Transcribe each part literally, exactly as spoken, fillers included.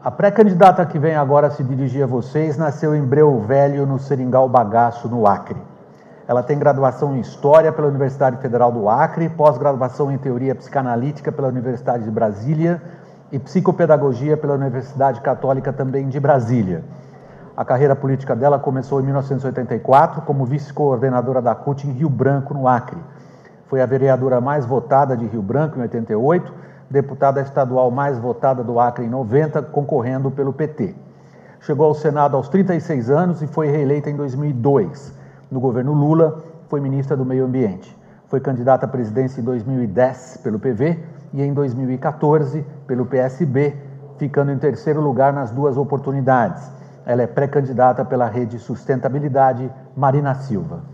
A pré-candidata que vem agora se dirigir a vocês nasceu em Breu Velho, no Seringal Bagaço, no Acre. Ela tem graduação em História pela Universidade Federal do Acre, pós-graduação em Teoria Psicanalítica pela Universidade de Brasília e Psicopedagogia pela Universidade Católica também de Brasília. A carreira política dela começou em mil novecentos e oitenta e quatro como vice-coordenadora da C U T em Rio Branco, no Acre. Foi a vereadora mais votada de Rio Branco em oitenta e oito, deputada estadual mais votada do Acre em noventa, concorrendo pelo P T. Chegou ao Senado aos trinta e seis anos e foi reeleita em dois mil e dois. No governo Lula, foi ministra do Meio Ambiente. Foi candidata à presidência em dois mil e dez pelo P V e em dois mil e quatorze pelo P S B, ficando em terceiro lugar nas duas oportunidades. Ela é pré-candidata pela Rede Sustentabilidade, Marina Silva.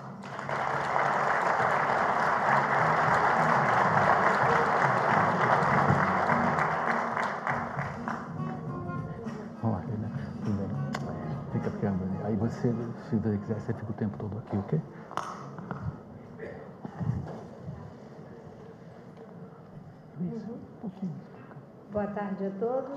Fica ficando ali. Aí você, se você quiser, você fica o tempo todo aqui, ok? Isso, um pouquinho. Boa tarde a todos.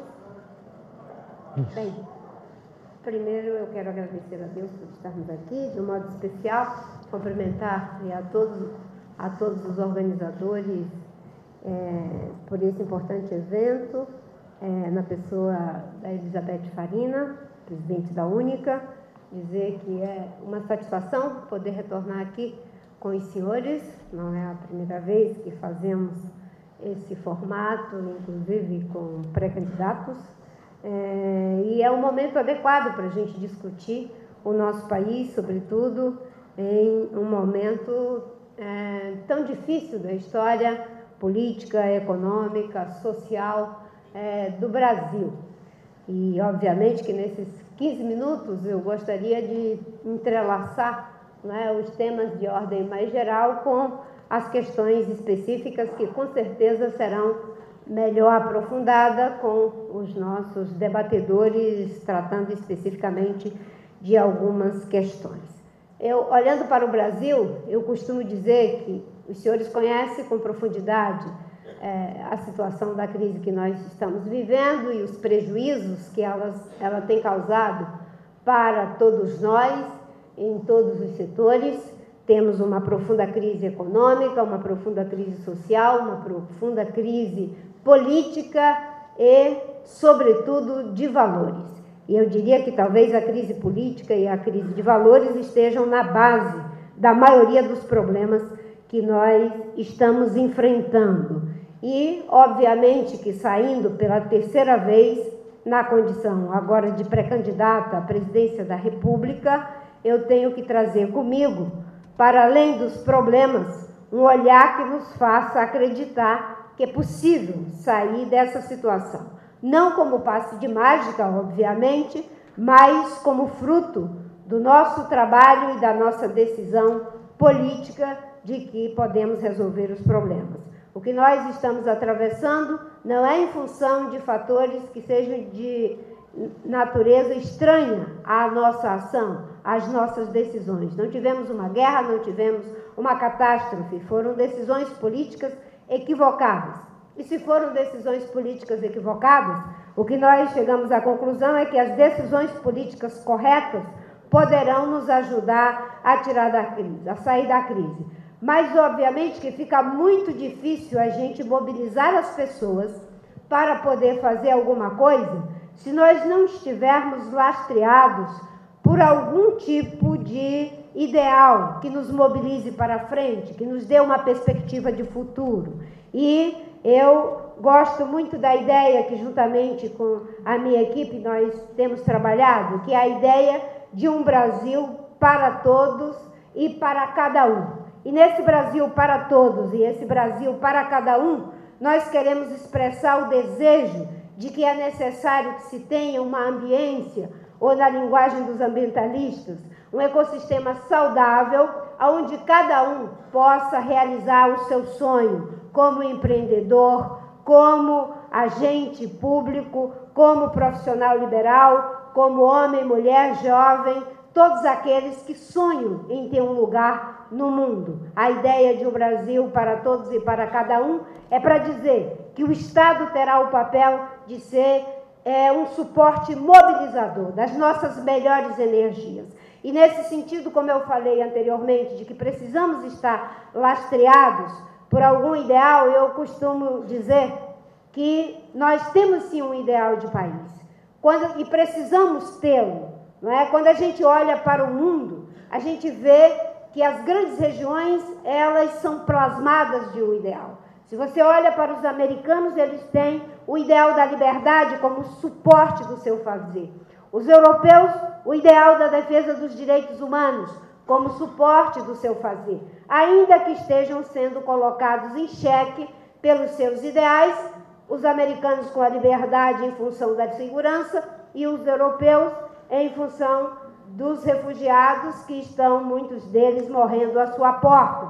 Isso. Bem, primeiro eu quero agradecer a Deus por estarmos aqui, de um modo especial, cumprimentar a todos, a todos os organizadores é, por esse importante evento, é, na pessoa da Elizabeth Farina, presidente da Única, dizer que é uma satisfação poder retornar aqui com os senhores, não é a primeira vez que fazemos esse formato, inclusive com pré-candidatos, é, e é um momento adequado para a gente discutir o nosso país, sobretudo em um momento é, tão difícil da história política, econômica, social é, do Brasil. E, obviamente, que nesses quinze minutos eu gostaria de entrelaçar, né, os temas de ordem mais geral com as questões específicas que, com certeza, serão melhor aprofundadas com os nossos debatedores, tratando especificamente de algumas questões. Eu, olhando para o Brasil, eu costumo dizer que os senhores conhecem com profundidade É, a situação da crise que nós estamos vivendo e os prejuízos que elas, ela tem causado para todos nós, em todos os setores. Temos uma profunda crise econômica, uma profunda crise social, uma profunda crise política e, sobretudo, de valores. E eu diria que talvez a crise política e a crise de valores estejam na base da maioria dos problemas que nós estamos enfrentando. E, obviamente, que saindo pela terceira vez na condição agora de pré-candidata à presidência da República, eu tenho que trazer comigo, para além dos problemas, um olhar que nos faça acreditar que é possível sair dessa situação. Não como passe de mágica, obviamente, mas como fruto do nosso trabalho e da nossa decisão política de que podemos resolver os problemas. O que nós estamos atravessando não é em função de fatores que sejam de natureza estranha à nossa ação, às nossas decisões. Não tivemos uma guerra, não tivemos uma catástrofe, foram decisões políticas equivocadas. E se foram decisões políticas equivocadas, o que nós chegamos à conclusão é que as decisões políticas corretas poderão nos ajudar a tirar da crise, a sair da crise. Mas, obviamente, que fica muito difícil a gente mobilizar as pessoas para poder fazer alguma coisa se nós não estivermos lastreados por algum tipo de ideal que nos mobilize para frente, que nos dê uma perspectiva de futuro. E eu gosto muito da ideia que, juntamente com a minha equipe, nós temos trabalhado, que é a ideia de um Brasil para todos e para cada um. E nesse Brasil para todos e esse Brasil para cada um, nós queremos expressar o desejo de que é necessário que se tenha uma ambiência, ou na linguagem dos ambientalistas, um ecossistema saudável, onde cada um possa realizar o seu sonho como empreendedor, como agente público, como profissional liberal, como homem, mulher, jovem, todos aqueles que sonham em ter um lugar no mundo. A ideia de um Brasil para todos e para cada um é para dizer que o Estado terá o papel de ser é, um suporte mobilizador das nossas melhores energias. E nesse sentido, como eu falei anteriormente, de que precisamos estar lastreados por algum ideal, eu costumo dizer que nós temos sim um ideal de país, quando, e precisamos tê-lo. Não é? Quando a gente olha para o mundo, a gente vê que as grandes regiões, elas são plasmadas de um ideal. Se você olha para os americanos, eles têm o ideal da liberdade como suporte do seu fazer. Os europeus, o ideal da defesa dos direitos humanos como suporte do seu fazer, ainda que estejam sendo colocados em xeque pelos seus ideais, os americanos com a liberdade em função da segurança e os europeus em função dos refugiados que estão, muitos deles, morrendo à sua porta.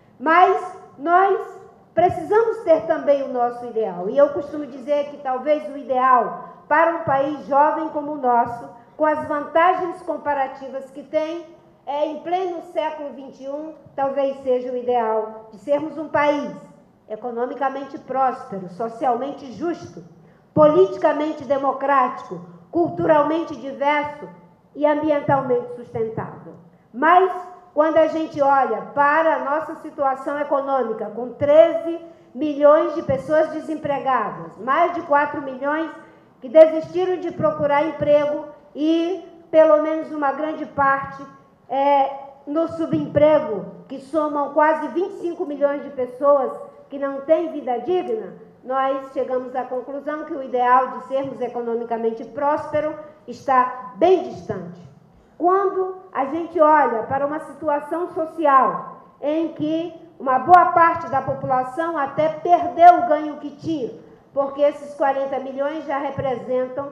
Mas nós precisamos ter também o nosso ideal. E eu costumo dizer que talvez o ideal para um país jovem como o nosso, com as vantagens comparativas que tem, é, em pleno século vinte e um, talvez seja o ideal de sermos um país economicamente próspero, socialmente justo, politicamente democrático, culturalmente diverso e ambientalmente sustentável. Mas, quando a gente olha para a nossa situação econômica, com treze milhões de pessoas desempregadas, mais de quatro milhões que desistiram de procurar emprego e pelo menos uma grande parte é, no subemprego, que somam quase vinte e cinco milhões de pessoas que não têm vida digna, nós chegamos à conclusão que o ideal de sermos economicamente prósperos está bem distante. Quando a gente olha para uma situação social em que uma boa parte da população até perdeu o ganho que tinha, porque esses quarenta milhões já representam,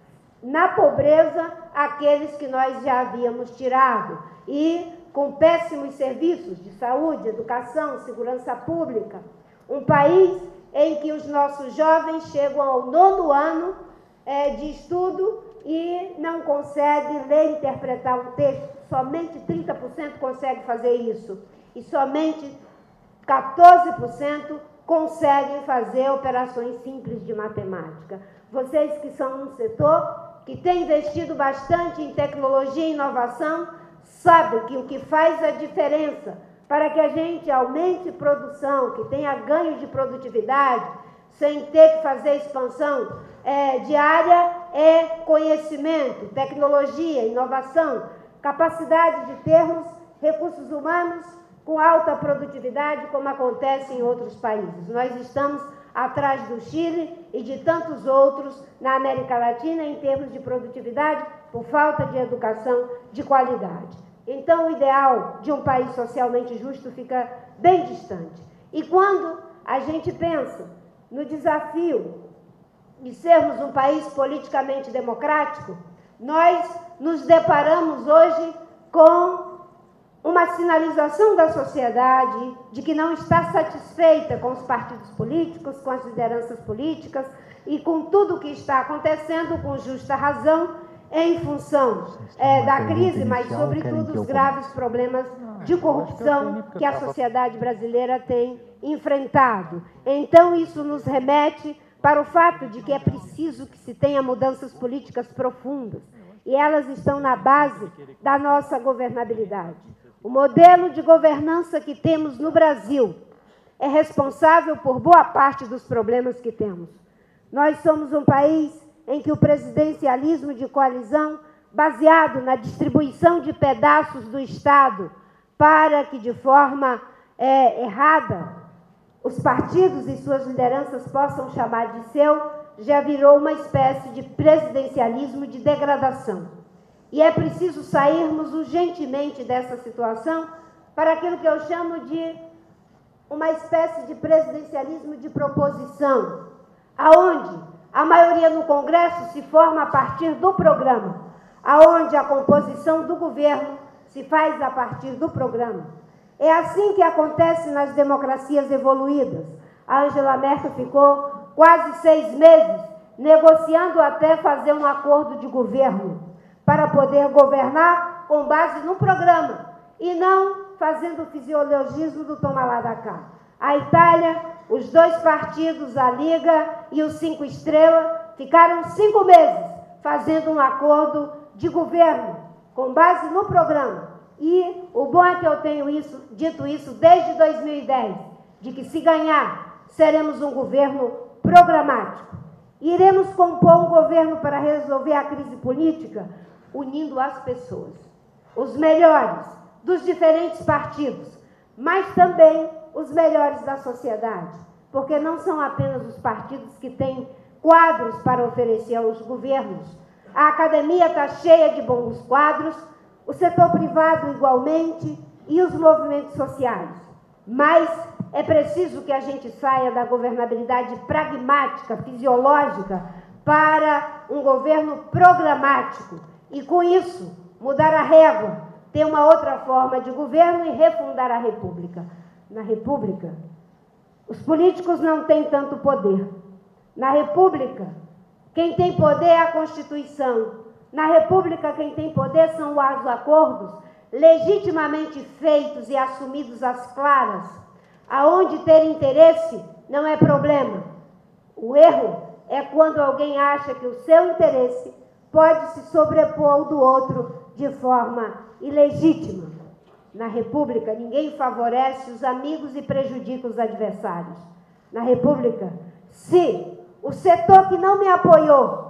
na pobreza, aqueles que nós já havíamos tirado, e com péssimos serviços de saúde, educação, segurança pública, um país em que os nossos jovens chegam ao nono ano é, de estudo e não conseguem ler e interpretar um texto. Somente trinta por cento consegue fazer isso. E somente quatorze por cento conseguem fazer operações simples de matemática. Vocês que são um setor que tem investido bastante em tecnologia e inovação, sabem que o que faz a diferença para que a gente aumente produção, que tenha ganho de produtividade, sem ter que fazer expansão é, diária, é conhecimento, tecnologia, inovação, capacidade de termos recursos humanos com alta produtividade, como acontece em outros países. Nós estamos atrás do Chile e de tantos outros na América Latina em termos de produtividade, por falta de educação de qualidade. Então, o ideal de um país socialmente justo fica bem distante. E quando a gente pensa no desafio de sermos um país politicamente democrático, nós nos deparamos hoje com uma sinalização da sociedade de que não está satisfeita com os partidos políticos, com as lideranças políticas e com tudo o que está acontecendo, com justa razão, em função é, da crise, mas sobretudo os graves problemas de corrupção que a sociedade brasileira tem enfrentado. Então, isso nos remete para o fato de que é preciso que se tenha mudanças políticas profundas, e elas estão na base da nossa governabilidade. O modelo de governança que temos no Brasil é responsável por boa parte dos problemas que temos. Nós somos um país em que o presidencialismo de coalizão, baseado na distribuição de pedaços do Estado para que, de forma é, errada, os partidos e suas lideranças possam chamar de seu, já virou uma espécie de presidencialismo de degradação. E é preciso sairmos urgentemente dessa situação para aquilo que eu chamo de uma espécie de presidencialismo de proposição, aonde a maioria no Congresso se forma a partir do programa, aonde a composição do governo se faz a partir do programa. É assim que acontece nas democracias evoluídas. A Angela Merkel ficou quase seis meses negociando até fazer um acordo de governo para poder governar com base no programa e não fazendo o fisiologismo do toma lá da cá. A Itália, os dois partidos, a Liga e os Cinco Estrelas, ficaram cinco meses fazendo um acordo de governo com base no programa. E o bom é que eu tenho isso, dito isso desde dois mil e dez, de que se ganhar, seremos um governo programático. Iremos compor um governo para resolver a crise política, unindo as pessoas, os melhores dos diferentes partidos, mas também os melhores da sociedade, porque não são apenas os partidos que têm quadros para oferecer aos governos. A academia está cheia de bons quadros, o setor privado igualmente e os movimentos sociais. Mas é preciso que a gente saia da governabilidade pragmática, fisiológica, para um governo programático. E com isso, mudar a régua, ter uma outra forma de governo e refundar a República. Na República, os políticos não têm tanto poder. Na República, quem tem poder é a Constituição. Na República, quem tem poder são os acordos legitimamente feitos e assumidos às claras, aonde ter interesse não é problema. O erro é quando alguém acha que o seu interesse pode se sobrepor ao do outro de forma ilegítima. Na República, ninguém favorece os amigos e prejudica os adversários. Na República, se o setor que não me apoiou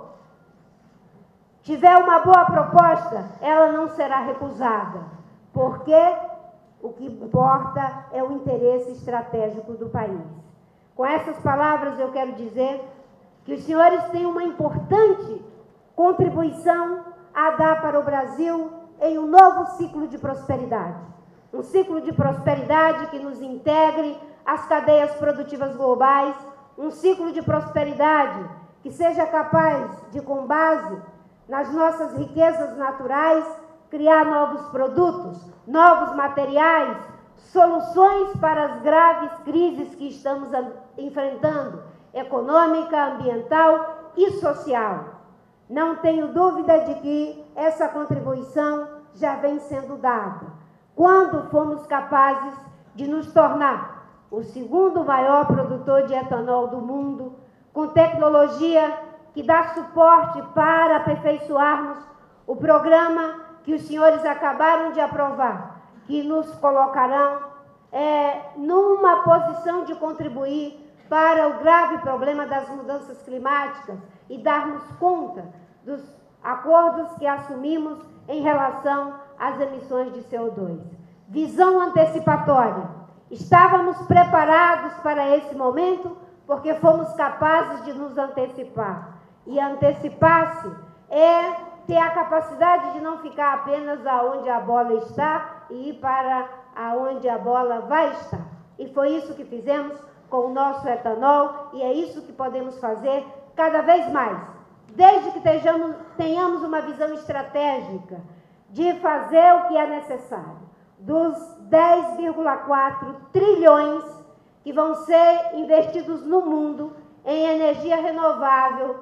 tiver uma boa proposta, ela não será recusada, porque o que importa é o interesse estratégico do país. Com essas palavras, eu quero dizer que os senhores têm uma importante contribuição a dar para o Brasil em um novo ciclo de prosperidade. Um ciclo de prosperidade que nos integre às cadeias produtivas globais, um ciclo de prosperidade que seja capaz de, com base nas nossas riquezas naturais, criar novos produtos, novos materiais, soluções para as graves crises que estamos enfrentando, econômica, ambiental e social. Não tenho dúvida de que essa contribuição já vem sendo dada. Quando fomos capazes de nos tornar o segundo maior produtor de etanol do mundo, com tecnologia que dá suporte para aperfeiçoarmos o programa que os senhores acabaram de aprovar, que nos colocarão é, numa posição de contribuir para o grave problema das mudanças climáticas e darmos conta dos acordos que assumimos em relação às emissões de C O dois. Visão antecipatória. Estávamos preparados para esse momento porque fomos capazes de nos antecipar. E antecipar-se é ter a capacidade de não ficar apenas aonde a bola está e ir para aonde a bola vai estar. E foi isso que fizemos com o nosso etanol e é isso que podemos fazer cada vez mais, desde que tenhamos, tenhamos uma visão estratégica de fazer o que é necessário. Dos dez vírgula quatro trilhões que vão ser investidos no mundo em energia renovável,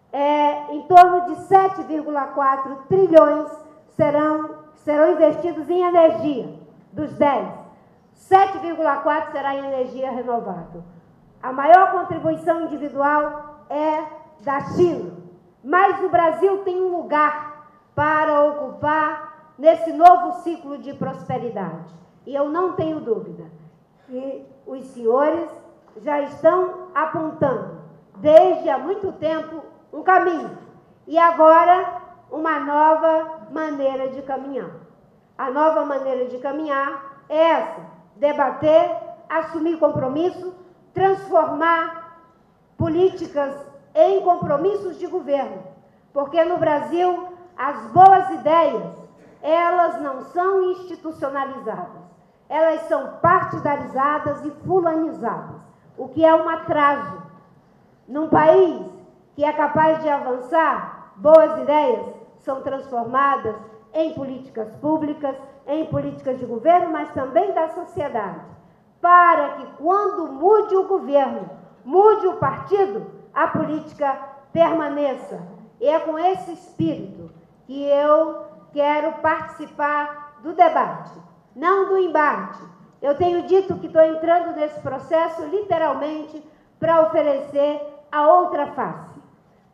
é, em torno de sete vírgula quatro trilhões serão, serão investidos em energia, dos dez. sete vírgula quatro será em energia renovável. A maior contribuição individual é da China, mas o Brasil tem um lugar para ocupar nesse novo ciclo de prosperidade. E eu não tenho dúvida que os senhores já estão apontando, desde há muito tempo, um caminho. E agora, uma nova maneira de caminhar. A nova maneira de caminhar é essa: debater, assumir compromisso, transformar políticas em compromissos de governo. Porque no Brasil, as boas ideias, elas não são institucionalizadas. Elas são partidarizadas e fulanizadas, o que é um atraso. Num país que é capaz de avançar, boas ideias são transformadas em políticas públicas, em políticas de governo, mas também da sociedade, para que quando mude o governo, mude o partido, a política permaneça. E é com esse espírito que eu quero participar do debate, não do embate. Eu tenho dito que estou entrando nesse processo literalmente para oferecer a outra face,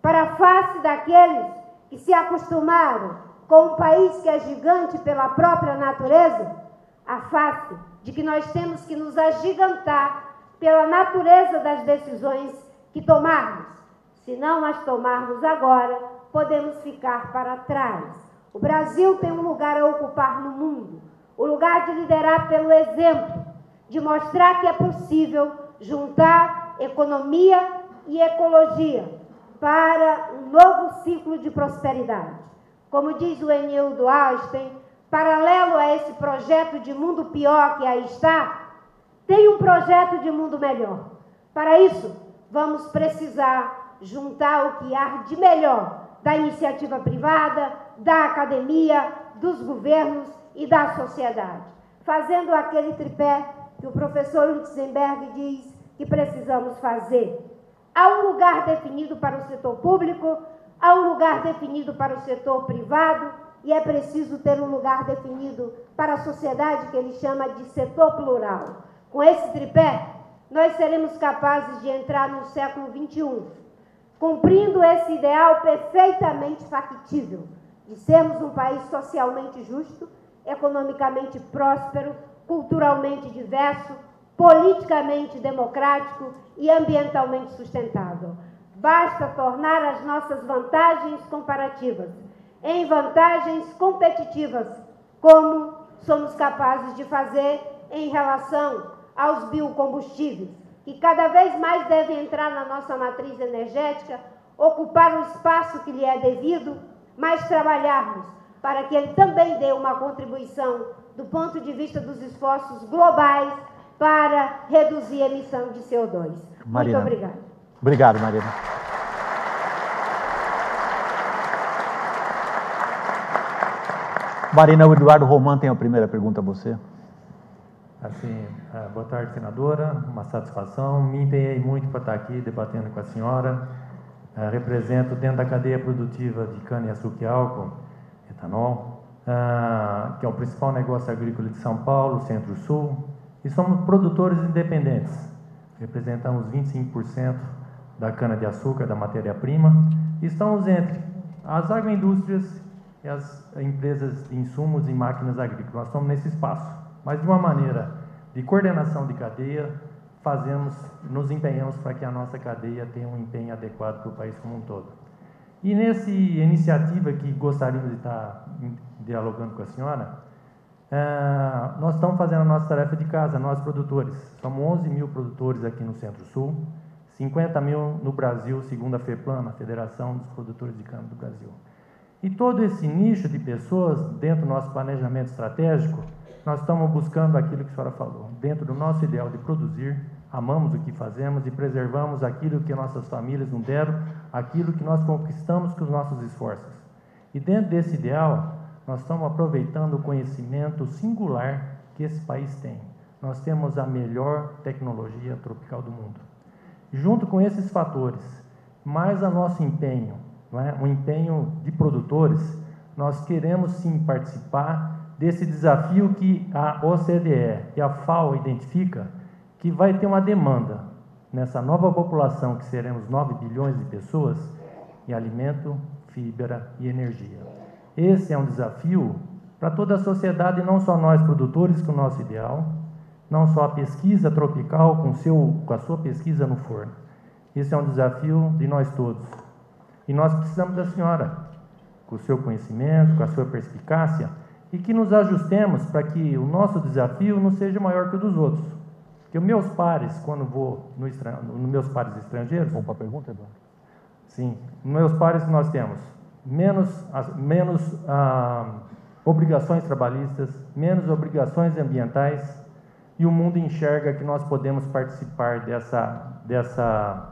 para a face daqueles que se acostumaram com um país que é gigante pela própria natureza, a face de que nós temos que nos agigantar pela natureza das decisões que tomarmos. Se não as tomarmos agora, podemos ficar para trás. O Brasil tem um lugar a ocupar no mundo, o lugar de liderar pelo exemplo, de mostrar que é possível juntar economia e ecologia para um novo ciclo de prosperidade. Como diz o Enildo Einstein, paralelo a esse projeto de mundo pior que aí está, tem um projeto de mundo melhor. Para isso, vamos precisar juntar o que há de melhor da iniciativa privada, da academia, dos governos e da sociedade, fazendo aquele tripé que o professor Lutzenberg diz que precisamos fazer. Há um lugar definido para o setor público, há um lugar definido para o setor privado e é preciso ter um lugar definido para a sociedade que ele chama de setor plural. Com esse tripé, nós seremos capazes de entrar no século vinte e um, cumprindo esse ideal perfeitamente factível de sermos um país socialmente justo, economicamente próspero, culturalmente diverso, politicamente democrático e ambientalmente sustentável. Basta tornar as nossas vantagens comparativas em vantagens competitivas, como somos capazes de fazer em relação aos biocombustíveis, que cada vez mais devem entrar na nossa matriz energética, ocupar o espaço que lhe é devido, mas trabalharmos para que ele também dê uma contribuição do ponto de vista dos esforços globais para reduzir a emissão de C O dois. Marina. Muito obrigada. Obrigado, Marina. Marina, o Eduardo Roman tem a primeira pergunta a você. Assim, boa tarde, senadora, uma satisfação. Me empenhei muito para estar aqui debatendo com a senhora. Represento dentro da cadeia produtiva de cana-de-açúcar e álcool, etanol, que é o principal negócio agrícola de São Paulo, Centro-Sul, e somos produtores independentes. Representamos vinte e cinco por cento da cana-de-açúcar, da matéria-prima, e estamos entre as agroindústrias e as empresas de insumos e máquinas agrícolas. Nós estamos nesse espaço, mas de uma maneira de coordenação de cadeia, fazemos, nos empenhamos para que a nossa cadeia tenha um empenho adequado para o país como um todo. E nessa iniciativa que gostaríamos de estar dialogando com a senhora, uh, nós estamos fazendo a nossa tarefa de casa, nós produtores. Somos onze mil produtores aqui no Centro-Sul, cinquenta mil no Brasil, segundo a FEPLAN, a Federação dos Produtores de Cana do Brasil. E todo esse nicho de pessoas, dentro do nosso planejamento estratégico, nós estamos buscando aquilo que a senhora falou. Dentro do nosso ideal de produzir, amamos o que fazemos e preservamos aquilo que nossas famílias nos deram, aquilo que nós conquistamos com os nossos esforços. E dentro desse ideal, nós estamos aproveitando o conhecimento singular que esse país tem. Nós temos a melhor tecnologia tropical do mundo. Junto com esses fatores, mais o nosso empenho, não é? O empenho de produtores, nós queremos sim participar desse desafio que a O C D E e a FAO identifica, que vai ter uma demanda nessa nova população, que seremos nove bilhões de pessoas, em alimento, fibra e energia. Esse é um desafio para toda a sociedade, não só nós produtores com o nosso ideal, não só a pesquisa tropical com, seu, com a sua pesquisa no forno. Esse é um desafio de nós todos. E nós precisamos da senhora, com o seu conhecimento, com a sua perspicácia, e que nos ajustemos para que o nosso desafio não seja maior que o dos outros. Porque os meus pares, quando vou no estran... nos meus pares estrangeiros... Vamos para a pergunta, Eduardo? Sim. Nos meus pares nós temos menos, menos ah, obrigações trabalhistas, menos obrigações ambientais, e o mundo enxerga que nós podemos participar dessa, dessa,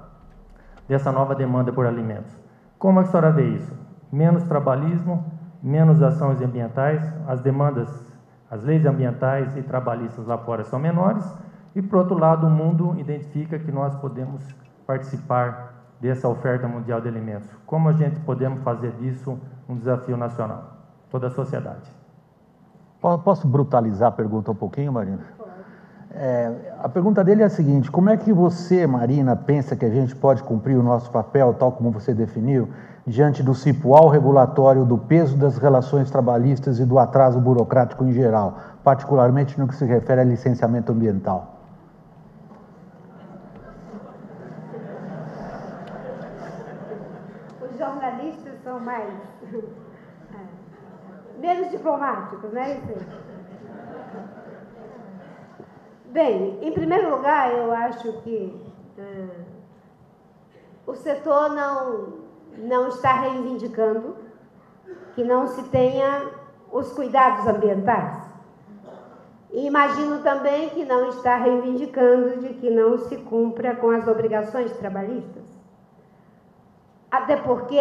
dessa nova demanda por alimentos. Como a senhora vê isso? Menos trabalhismo, menos ações ambientais, as demandas, as leis ambientais e trabalhistas lá fora são menores, e, por outro lado, o mundo identifica que nós podemos participar dessa oferta mundial de alimentos. Como a gente podemos fazer disso um desafio nacional? Toda a sociedade. Posso brutalizar a pergunta um pouquinho, Marina? É, a pergunta dele é a seguinte: como é que você, Marina, pensa que a gente pode cumprir o nosso papel, tal como você definiu, diante do cipual regulatório, do peso das relações trabalhistas e do atraso burocrático em geral, particularmente no que se refere a licenciamento ambiental? Os jornalistas são mais menos diplomáticos, né? Bem, em primeiro lugar, eu acho que uh, o setor não, não está reivindicando que não se tenha os cuidados ambientais. E imagino também que não está reivindicando de que não se cumpra com as obrigações trabalhistas. Até porque,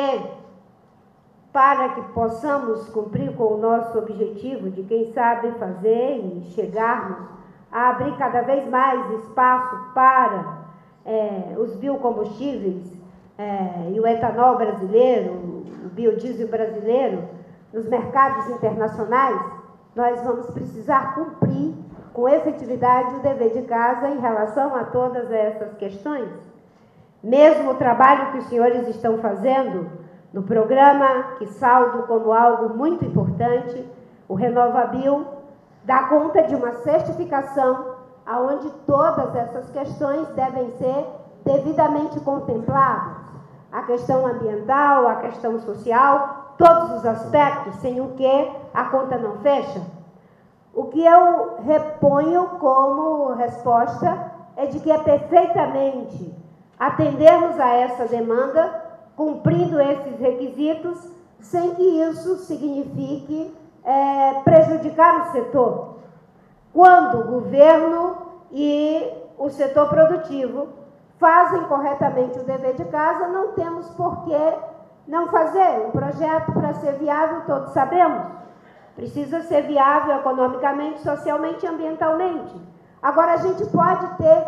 para que possamos cumprir com o nosso objetivo de, quem sabe, fazer e chegarmos a abrir cada vez mais espaço para é, os biocombustíveis é, e o etanol brasileiro, o biodiesel brasileiro, nos mercados internacionais, nós vamos precisar cumprir com efetividade o dever de casa em relação a todas essas questões. Mesmo o trabalho que os senhores estão fazendo no programa, que saldo como algo muito importante, o RenovaBio dá conta de uma certificação onde todas essas questões devem ser devidamente contempladas. A questão ambiental, a questão social, todos os aspectos, sem o que a conta não fecha. O que eu reponho como resposta é de que é perfeitamente atendermos a essa demanda, cumprindo esses requisitos, sem que isso signifique é, prejudicar o setor. Quando o governo e o setor produtivo fazem corretamente o dever de casa, não temos por que não fazer. Um projeto, para ser viável, todos sabemos, precisa ser viável economicamente, socialmente e ambientalmente. Agora, a gente pode ter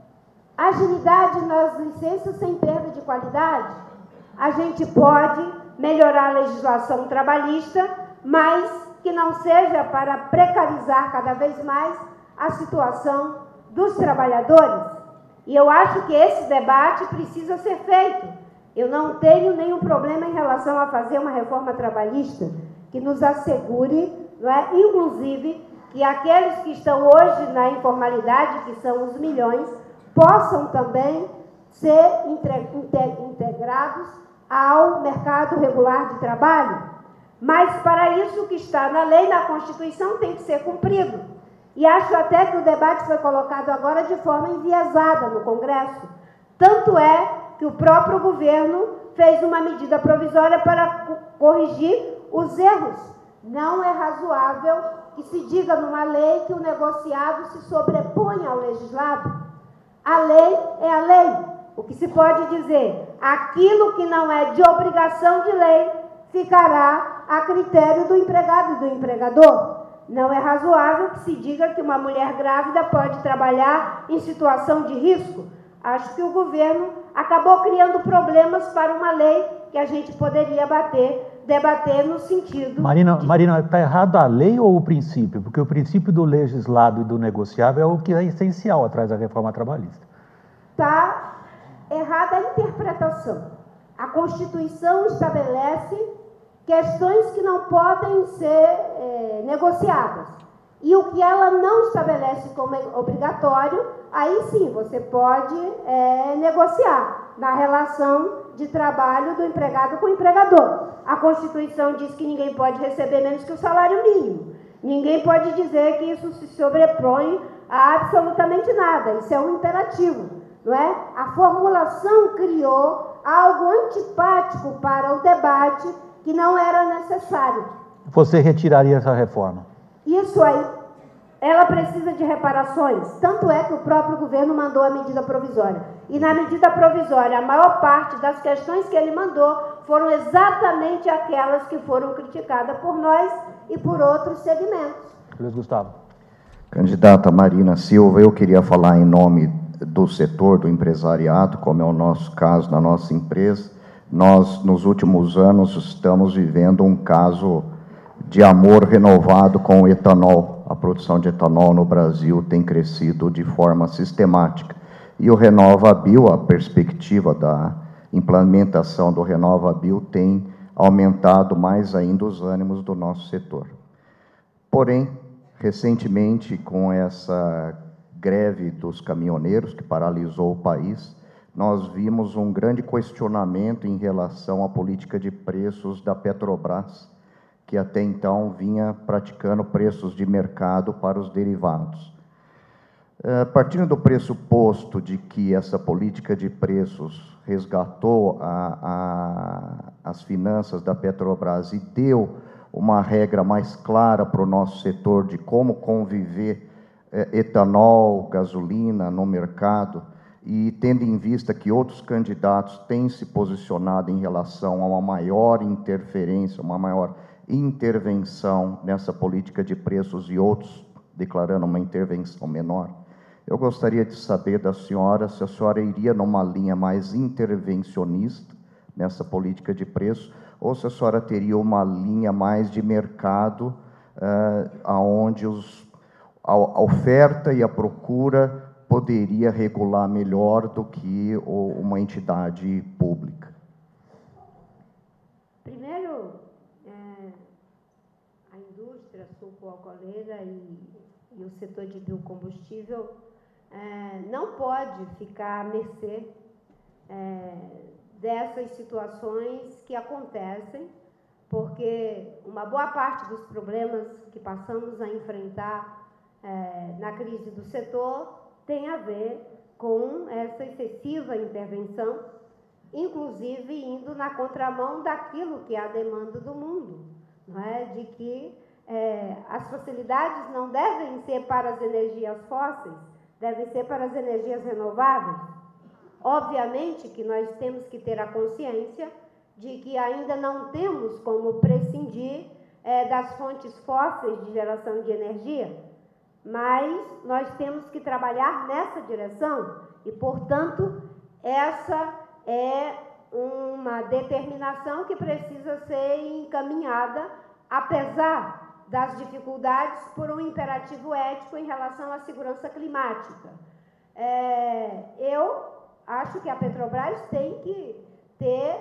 agilidade nas licenças sem perda de qualidade. A gente pode melhorar a legislação trabalhista, mas que não seja para precarizar cada vez mais a situação dos trabalhadores. E eu acho que esse debate precisa ser feito. Eu não tenho nenhum problema em relação a fazer uma reforma trabalhista que nos assegure, não é, inclusive, que aqueles que estão hoje na informalidade, que são os milhões, possam também ser integrados ao mercado regular de trabalho. Mas, para isso, o que está na lei, na Constituição, tem que ser cumprido. E acho até que o debate foi colocado agora de forma enviesada no Congresso. Tanto é que o próprio governo fez uma medida provisória para corrigir os erros. Não é razoável que se diga numa lei que o negociado se sobrepõe ao legislado. A lei é a lei. O que se pode dizer, aquilo que não é de obrigação de lei, ficará a critério do empregado e do empregador. Não é razoável que se diga que uma mulher grávida pode trabalhar em situação de risco. Acho que o governo acabou criando problemas para uma lei que a gente poderia bater, debater no sentido... Marina, de... Marina, está errado a lei ou o princípio? Porque o princípio do legislado e do negociável é o que é essencial atrás da reforma trabalhista. Está errada a interpretação. A Constituição estabelece questões que não podem ser é, negociadas. E o que ela não estabelece como obrigatório, aí sim, você pode é, negociar na relação de trabalho do empregado com o empregador. A Constituição diz que ninguém pode receber menos que o salário mínimo. Ninguém pode dizer que isso se sobrepõe a absolutamente nada. Isso é um imperativo, não é? A formulação criou algo antipático para o debate que não era necessário. Você retiraria essa reforma? Isso aí, ela precisa de reparações. Tanto é que o próprio governo mandou a medida provisória. E na medida provisória, a maior parte das questões que ele mandou foram exatamente aquelas que foram criticadas por nós e por outros segmentos. Luiz Gustavo. Candidata Marina Silva, eu queria falar em nome do setor do empresariado, como é o nosso caso na nossa empresa. Nós, nos últimos anos, estamos vivendo um caso de amor renovado com o etanol. A a produção de etanol no Brasil tem crescido de forma sistemática. E o RenovaBio, a perspectiva da implementação do RenovaBio tem aumentado mais ainda os ânimos do nosso setor. Porém, recentemente, com essa greve dos caminhoneiros, que paralisou o país, nós vimos um grande questionamento em relação à política de preços da Petrobras, que até então vinha praticando preços de mercado para os derivados. Uh, partindo do pressuposto de que essa política de preços resgatou a, a, as finanças da Petrobras e deu uma regra mais clara para o nosso setor de como conviver eh, etanol, gasolina no mercado, e tendo em vista que outros candidatos têm se posicionado em relação a uma maior interferência, uma maior intervenção nessa política de preços e outros declarando uma intervenção menor, eu gostaria de saber da senhora se a senhora iria numa linha mais intervencionista nessa política de preço, ou se a senhora teria uma linha mais de mercado, uh, onde os, a, a oferta e a procura poderia regular melhor do que o, uma entidade pública. Primeiro, é, a indústria sucroalcooleira e, e o setor de biocombustível é, não pode ficar à mercê é, dessas situações que acontecem, porque uma boa parte dos problemas que passamos a enfrentar é, na crise do setor tem a ver com essa excessiva intervenção, inclusive indo na contramão daquilo que é a demanda do mundo, não é? De que é, as facilidades não devem ser para as energias fósseis, devem ser para as energias renováveis. Obviamente que nós temos que ter a consciência de que ainda não temos como prescindir é, das fontes fósseis de geração de energia, mas nós temos que trabalhar nessa direção e, portanto, essa é uma determinação que precisa ser encaminhada, apesar das dificuldades, por um imperativo ético em relação à segurança climática. É, eu acho que a Petrobras tem que ter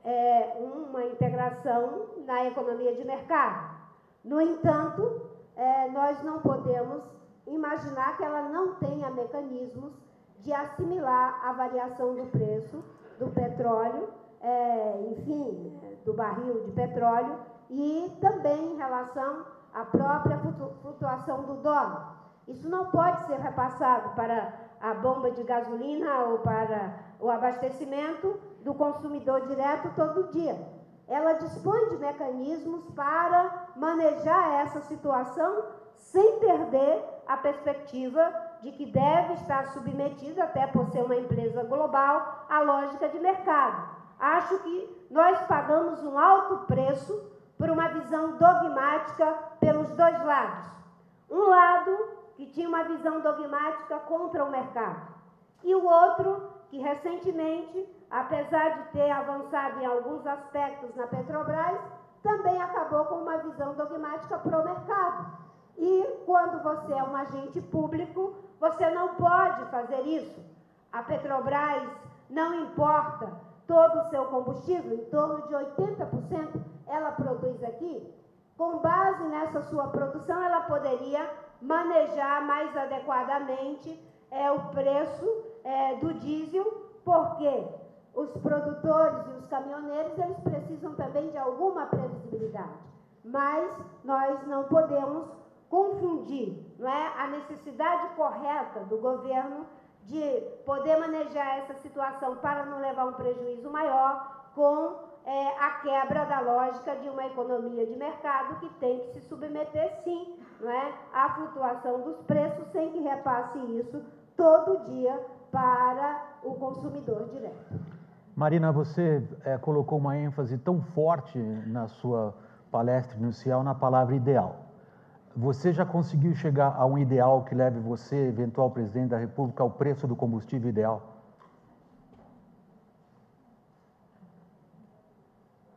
é, uma integração na economia de mercado. No entanto, é, nós não podemos imaginar que ela não tenha mecanismos de assimilar a variação do preço do petróleo, é, enfim, do barril de petróleo, e também em relação à própria flutuação do dólar. Isso não pode ser repassado para a bomba de gasolina ou para o abastecimento do consumidor direto todo dia. Ela dispõe de mecanismos para manejar essa situação sem perder a perspectiva de que deve estar submetida, até por ser uma empresa global, à lógica de mercado. Acho que nós pagamos um alto preço por uma visão dogmática pelos dois lados. Um lado que tinha uma visão dogmática contra o mercado, e o outro que recentemente, apesar de ter avançado em alguns aspectos na Petrobras, também acabou com uma visão dogmática pro mercado. E quando você é um agente público, você não pode fazer isso. A Petrobras, não importa todo o seu combustível, em torno de oitenta por cento ela produz aqui. Com base nessa sua produção, ela poderia manejar mais adequadamente é, o preço é, do diesel, porque os produtores e os caminhoneiros, eles precisam também de alguma previsibilidade. Mas nós não podemos confundir, não é, a necessidade correta do governo de poder manejar essa situação para não levar um prejuízo maior com é, a quebra da lógica de uma economia de mercado que tem que se submeter, sim, não é, à flutuação dos preços, sem que repasse isso todo dia para o consumidor direto. Marina, você é, colocou uma ênfase tão forte na sua palestra inicial na palavra ideal. Você já conseguiu chegar a um ideal que leve você, eventual presidente da República, ao preço do combustível ideal?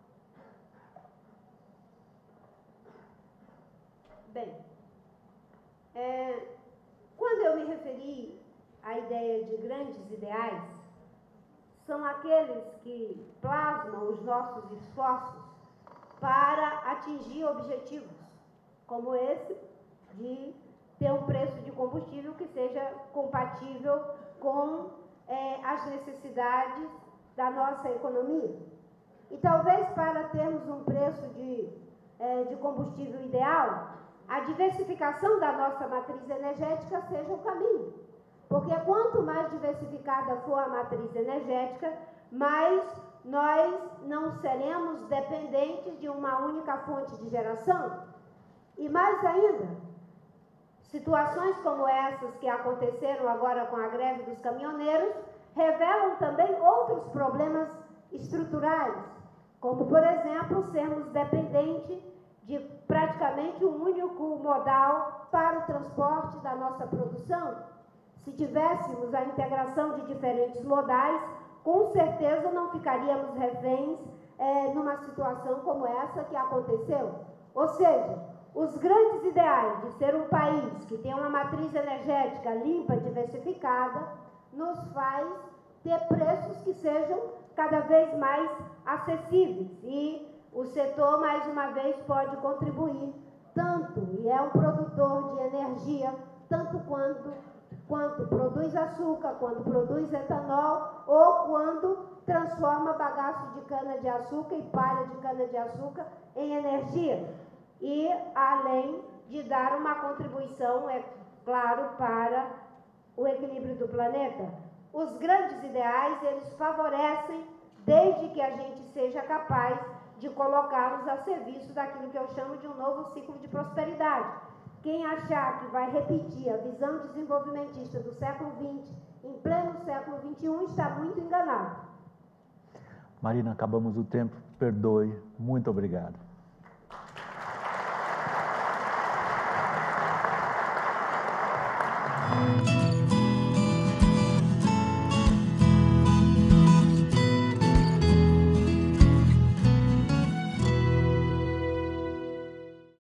Bem, referi à ideia de grandes ideais, são aqueles que plasmam os nossos esforços para atingir objetivos, como esse de ter um preço de combustível que seja compatível com é, as necessidades da nossa economia. E talvez para termos um preço de, é, de combustível ideal, a diversificação da nossa matriz energética seja o caminho. Porque quanto mais diversificada for a matriz energética, mais nós não seremos dependentes de uma única fonte de geração. E mais ainda, situações como essas que aconteceram agora com a greve dos caminhoneiros revelam também outros problemas estruturais, como, por exemplo, sermos dependentes de praticamente um único modal para o transporte da nossa produção. Se tivéssemos a integração de diferentes modais, com certeza não ficaríamos reféns é, numa situação como essa que aconteceu. Ou seja, os grandes ideais de ser um país que tem uma matriz energética limpa, diversificada, nos faz ter preços que sejam cada vez mais acessíveis. E o setor, mais uma vez, pode contribuir tanto, e é um produtor de energia, tanto quanto, quanto produz açúcar, quando produz etanol, ou quando transforma bagaço de cana-de-açúcar e palha de cana-de-açúcar em energia. E além de dar uma contribuição, é claro, para o equilíbrio do planeta. Os grandes ideais, eles favorecem, desde que a gente seja capaz de colocá-los a serviço daquilo que eu chamo de um novo ciclo de prosperidade. Quem achar que vai repetir a visão desenvolvimentista do século vinte em pleno século vinte e um está muito enganado. Marina, acabamos o tempo, perdoe, muito obrigado.